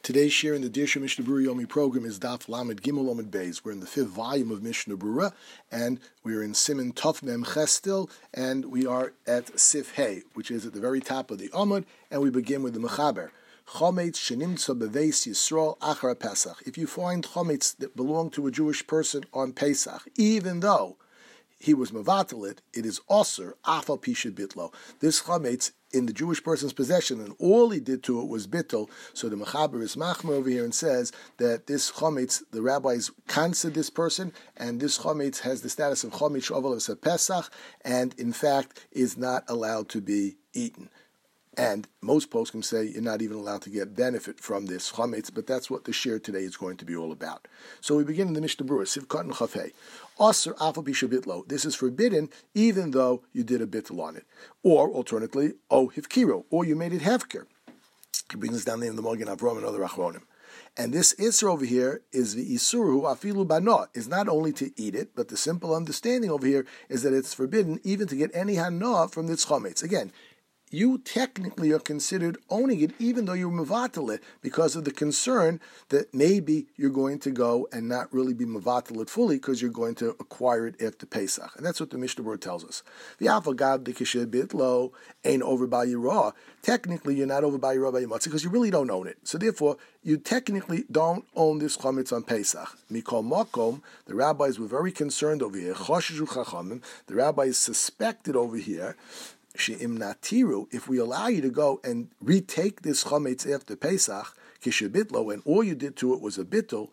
Today's share in the Dirsha Mishnah Berurah Yomi program is Daf Lamed Gimel Lamed Beis. We're in the 5th volume of Mishnah Berurah, and we're in Siman Tov Mem Ches still, and we are at Sif Hey, which is at the very top of the Amud, and we begin with the Mechaber. Chometz shenimtza beveis Yisrael achar Pesach. If you find chometz that belong to a Jewish person on Pesach, even though he was mevatalit, it is osur afal pisha bitlo. This chometz in the Jewish person's possession, and all he did to it was bittul. So the Mechaber is machmer over here and says that this chometz, the rabbis canceled this person, and this chometz has the status of chometz shovel of Pesach, and in fact is not allowed to be eaten. And most poskim say you're not even allowed to get benefit from this chometz, but that's what the shir today is going to be all about. So we begin in the Mishnah Berurah, Sivkot and Chafei. Osir afal pisha bitlo. This is forbidden even though you did a bitl on it. Or, alternatively, hifkiro, or you made it hefker. He brings us down there in the Magen Avram and other achronim. And this isur over here is the isuru afilu bana, is not only to eat it, but the simple understanding over here is that it's forbidden even to get any hana from this chometz. Again, you technically are considered owning it even though you're mevatel it because of the concern that maybe you're going to go and not really be mevatel it fully because you're going to acquire it after Pesach. And that's what the Mishnah Berurah tells us. The avagad dekishe bitlo ain't over by yirah. Technically, you're not over by yirah by yamatzah because you really don't own it. So therefore, you technically don't own this chometz on Pesach. Mikol makom, the rabbis were very concerned over here. Choshesh chachamim, the rabbis suspected over here. If we allow you to go and retake this chometz after Pesach, kishebitlo, and all you did to it was a bittul,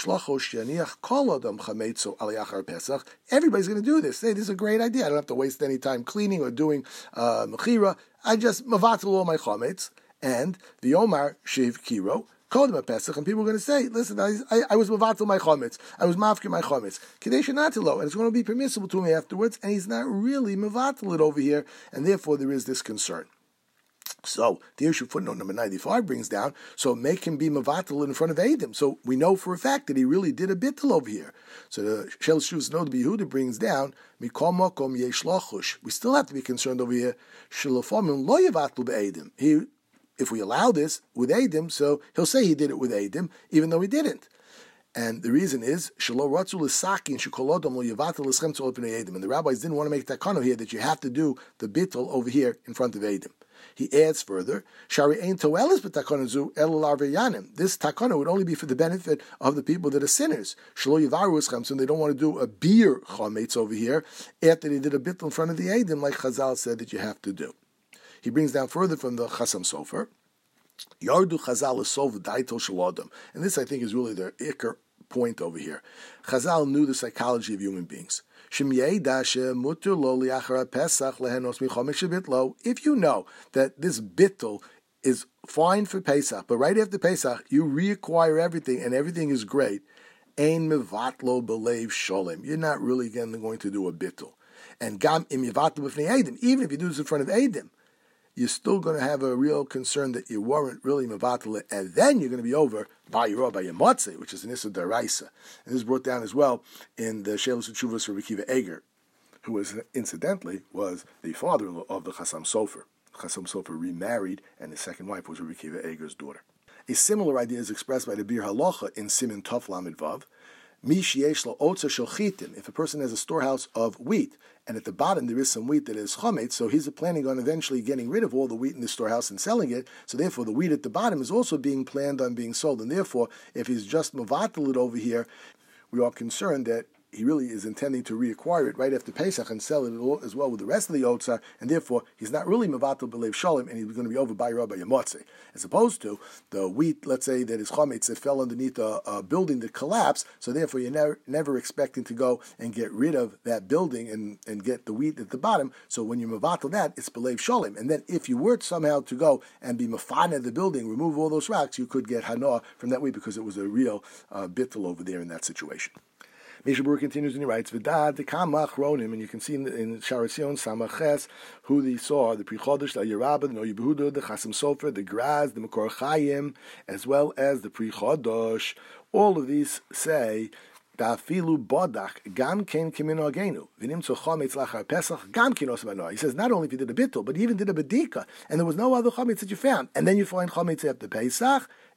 everybody's going to do this. Hey, this is a great idea. I don't have to waste any time cleaning or doing mechira. I just mavatel all my chometz, and the Omar shiv kiro. Kodem Pesach, and people are going to say, listen, I was mavatel my chometz, I was mafkir my chometz, kadesh natilo, and it's going to be permissible to him afterwards, and he's not really mavatel it over here, and therefore there is this concern. So the issue footnote number 95 brings down, so make him be mavatel in front of Eidim. So we know for a fact that he really did a bittul over here. So the Shel Shus Nod Yehuda brings down, mikol makom yesh lachush. We still have to be concerned over here. Shelofamim lo yavatel be'Eidim. If we allow this with Eidim, so he'll say he did it with Eidim, even though he didn't. And the reason is, and the rabbis didn't want to make takana here that you have to do the bittul over here in front of Eidim. He adds further, this takana would only be for the benefit of the people that are sinners. So they don't want to do a beer chometz over here after they did a bittul in front of the Eidim, like Chazal said that you have to do. He brings down further from the Chasam Sofer, Yardu Chazal Sov Daito Shalodam. And this, I think, is really the ikar point over here. Chazal knew the psychology of human beings. If you know that this bittul is fine for Pesach, but right after Pesach, you reacquire everything, and everything is great, Ein mevatlo belev sholem. You're not really going to do a bittul. And gam im yivatlo b'fnei Eidim. Even if you do this in front of Eidim, you're still going to have a real concern that you weren't really mevatel, and then you're going to be over by your matzeh, which is an issa deraisa. And this is brought down as well in the Sheilus Tshuvos for Rabbi Akiva Eger, who was incidentally was the father-in-law of the Chasam Sofer. Chasam Sofer remarried, and his second wife was Rabbi Akiva Eger's daughter. A similar idea is expressed by the Bir Halacha in Siman Tov Lamed Vav. If a person has a storehouse of wheat, and at the bottom there is some wheat that is chometz, so he's planning on eventually getting rid of all the wheat in the storehouse and selling it, so therefore the wheat at the bottom is also being planned on being sold, and therefore if he's just mavatel it over here, we are concerned that he really is intending to reacquire it right after Pesach and sell it as well with the rest of the Otzar, and therefore he's not really Mevatel Belev Shalom, and he's going to be over by Rabbi Yamotze. As opposed to the wheat, let's say, that is Chometz that fell underneath a building that collapsed, so therefore you're never expecting to go and get rid of that building and get the wheat at the bottom, so when you Mevatel that, it's Belev Shalom. And then if you were somehow to go and be Mefana the building, remove all those rocks, you could get Hana from that wheat because it was a real bittul over there in that situation. Mishnah Berurah continues and he writes, "V'dad dekama achronim," and you can see in Sha'ar Tzion Samaches who they saw the Pri Chodesh, the Yerabah, the Noy Yehuda, the Chasam Sofer, the Graz, the Makor Chayim, as well as the Pri Chodesh. All of these say Da'afilu bodach gam ken kimino agenu v'nimtzu chometz lachar Pesach gam ken osmanoah. He says not only if you did a bittul, but he even did a bedika, and there was no other chometz that you found, and then you find chometz after Pesach.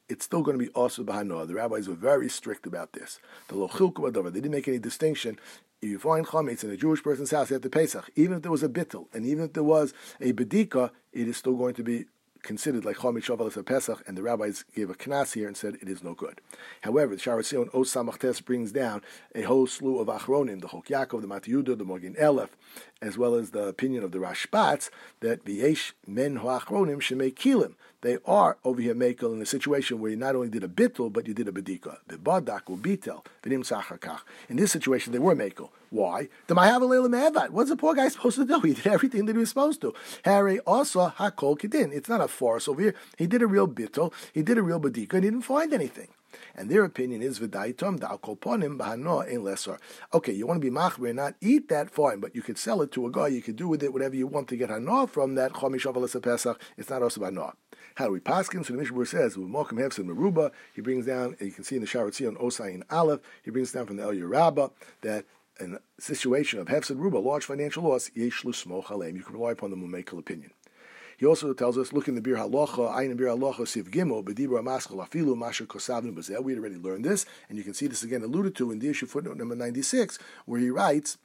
it's still going to be also b'hanoah. The rabbis were very strict about this. The lo chilku b'davar. They didn't make any distinction. If you find chametz in a Jewish person's house after Pesach, even if there was a bittul, and even if there was a bedika, it is still going to be considered like chametz shavalas of Pesach, and the rabbis gave a knas here and said it is no good. However, the Sha'ar Tzion Os Samach Tes brings down a whole slew of achronim, the Chok Yaakov, the Matiyuda, the Morgin Elef, as well as the opinion of the Rashbatz that v'yesh men hoachronim shemei kilim. They are over here mekel in a situation where you not only did a bittul, but you did a bedika. Bebadak ubitel v'nim tzachakach. In this situation, they were mekel. Why? The mahavalel me'evad. What's the poor guy supposed to do? He did everything that he was supposed to. Harry also hakol kedin. It's not a farce over here. He did a real bittul. He did a real bedika, and he didn't find anything. And their opinion is v'daitom da'al kol ponim b'hano ein lesor. Okay, you want to be machmer and not eat that, fine, but you could sell it to a guy. You could do with it whatever you want to get hano from that chomish avalas Pesach. It's not also b'hano. How do we paskin? So the Mishnah says, "U'mokum hefsed meruba." He brings down, and you can see in the Sha'ar Tzion Osai and Aleph. He brings down from the El Yerabba that in a situation of hefsed meruba, large financial loss, yesh l'smoch aleim. You can rely upon the mumekel opinion. He also tells us, look in the Bir Halacha, Ayin Bir Halacha, Siv Gimel, B'dibra Maschal Afilu, Masher Kosavnu Bazel. We had already learned this, and you can see this again alluded to in the issue footnote number 96, where he writes,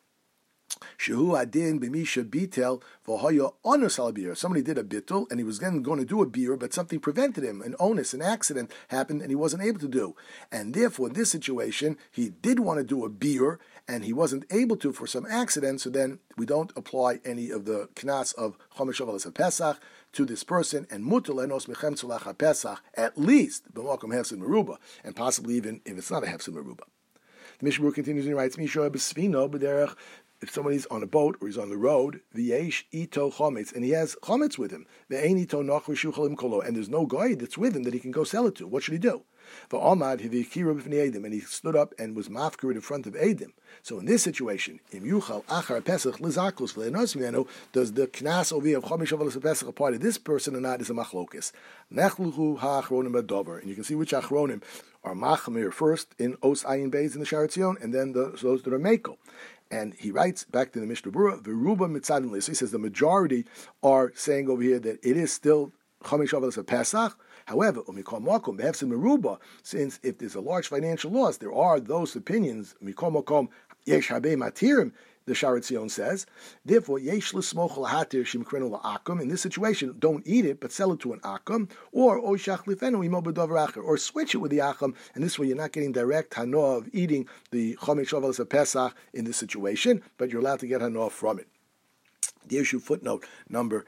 Shehu adin b'misha bitel v'hoya onus al bir. Somebody did a bittul, and he was going to do a beer, but something prevented him. An onus, an accident happened, and he wasn't able to do. And therefore, in this situation, he did want to do a beer, and he wasn't able to for some accident. So then we don't apply any of the knas of chomesh avalas Pesach to this person, and mutal enos mechem tzolach Pesach at least b'makom hefsed meruba, and possibly even if it's not a hefsed meruba. The Mishnah continues and writes, Misha b'svino b'derech. If somebody's on a boat or he's on the road, v'yesh ito chometz, and he has chometz with him, ve'ein ito noch v'shuchalim kolo, and there's no guy that's with him that he can go sell it to. What should he do? V'omad hiv'ikira b'fnei edim, and he stood up and was mafkir in front of edim. So in this situation, im yuchal achar pesach lizaklus v'leinos minu, does the knas over of chomesh avalas pesach apply to this person or not? Is a machlokus. Nechluchu ha'achronim adover, and you can see which achronim are machmir first in Os Ayin Beis in the Sha'ar Tzion, and then those that are mekel. And he writes back to the Mishnah Berurah, V'ruba mitzadin li. So he says the majority are saying over here that it is still chomesh avalas Pesach. However, umikol makom behefsed meruba, since if there's a large financial loss, there are those opinions. Umikol makom yesh habei matirim. The Sha'ar Tzion says, therefore, yesh l'smoch l'hatir shimkrenu la'akum. In this situation, don't eat it, but sell it to an akum, or oishach lifenu imo b'davar acher, or switch it with the akum, and this way you're not getting direct hanoah of eating the chomesh avalas Pesach in this situation, but you're allowed to get hanoah from it. The issue footnote number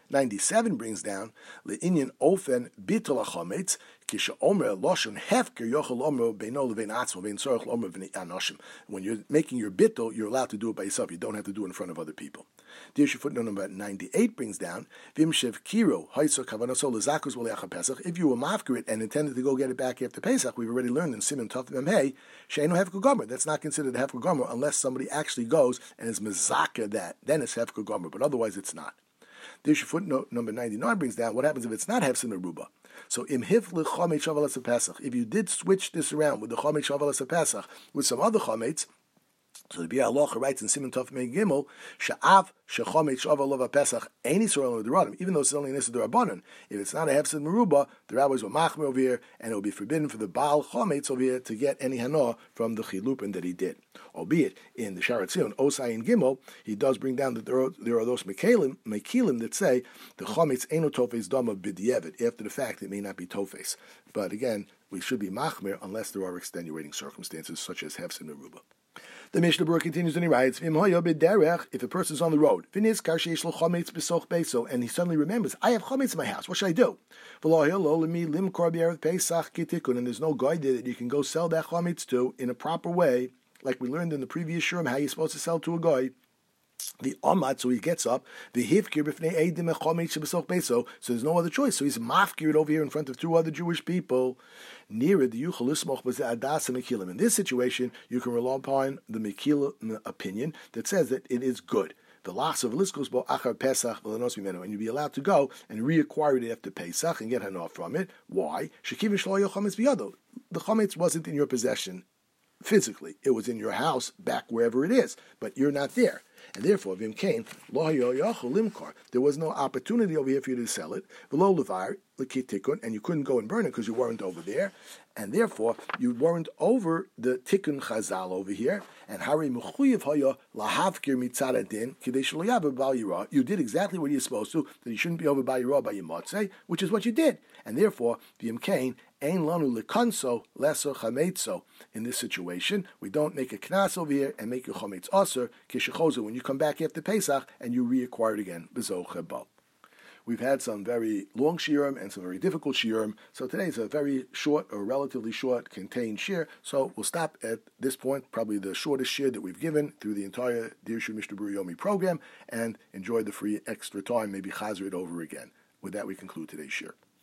97 brings down le'inyan ofen bitol hachometz kisha omer loshon hefker yochel omer beino levein atzmo vein tzorich omer v'nei anoshim. When you're making your bitol, you're allowed to do it by yourself. You don't have to do it in front of other people. The issue footnote number 98 brings down v'imshev kiro ha'isor kavanaso lezakus v'le'achar Pesach. If you were mafker it and intended to go get it back after Pesach, we've already learned in Siman Tov Mem Hey she'eno hefker gomer. That's not considered a hefker gomer unless somebody actually goes and is mezaka that. Then it's hefker gomer, but otherwise it's not. The issue footnote number 99 brings down what happens if it's not hefsed meruba. So im hifle chometz avalas Pesach. If you did switch this around with the chometz avalas Pesach with some other chometz, so the Bir Halacha writes in Siman Tov Mei Gimel, Sha'av shechometz avalas Pesach any sorel l'deradim, even though it's only an issur d'Rabbanan. If it's not a hefsed meruba, the rabbis will machmer over here, and it will be forbidden for the Baal chometz over here to get any hanoah from the chilupin that he did. Albeit in the Sha'ar Tzion Osai and Gimel, he does bring down that there are those mekilim that say the chometz eno tofes dama b'diavad. After the fact, it may not be tofes, but again, we should be machmer unless there are extenuating circumstances such as hefsed meruba. The Mishnah Berurah continues and he writes, if a person is on the road, and he suddenly remembers, I have chometz in my house, what should I do? And there's no guy there that you can go sell that chometz to in a proper way, like we learned in the previous shurim, how you're supposed to sell to a guy. The Amat, so he gets up, the Hivkir b'fnei Eidim echomeit shebesoch beso, so there's no other choice. So he's mafkired over here in front of two other Jewish people. Near the Yuchel Ismoch b'zeh adas mekilim. In this situation, you can rely upon the Mekilim opinion that says that it is good. The loss of liskos bo achar Pesach v'lenos mimenu, and you'd be allowed to go and reacquire it after Pesach and get hanoah from it. Why? Shekiv shlo yochometz biyado. The chometz wasn't in your possession physically; it was in your house, back wherever it is, but you're not there. And therefore, Vim Kain, there was no opportunity over here for you to sell it. V'lo levar, l'kitikun, and you couldn't go and burn it because you weren't over there, and therefore you weren't over the tikkun chazal over here. And hari mechuyev haya lahavkir mitzad adin kidei shelo yaber bal yirah. You did exactly what you're supposed to, that you shouldn't be over bal yirah by your matzeh, which is what you did, and therefore the imkain ein lanu lekanso lesser chametzo. In this situation, we don't make a knas over here and make a chametz aser kishechozer when you come back after Pesach and you reacquire it again. B'zochebal. We've had some very long shiurim and some very difficult shiurim, so today is a very short or relatively short contained shiur. So we'll stop at this point, probably the shortest shiur that we've given through the entire Dirshu Mishnah Berurah Yomi program, and enjoy the free extra time, maybe chazer it over again. With that, we conclude today's shiur.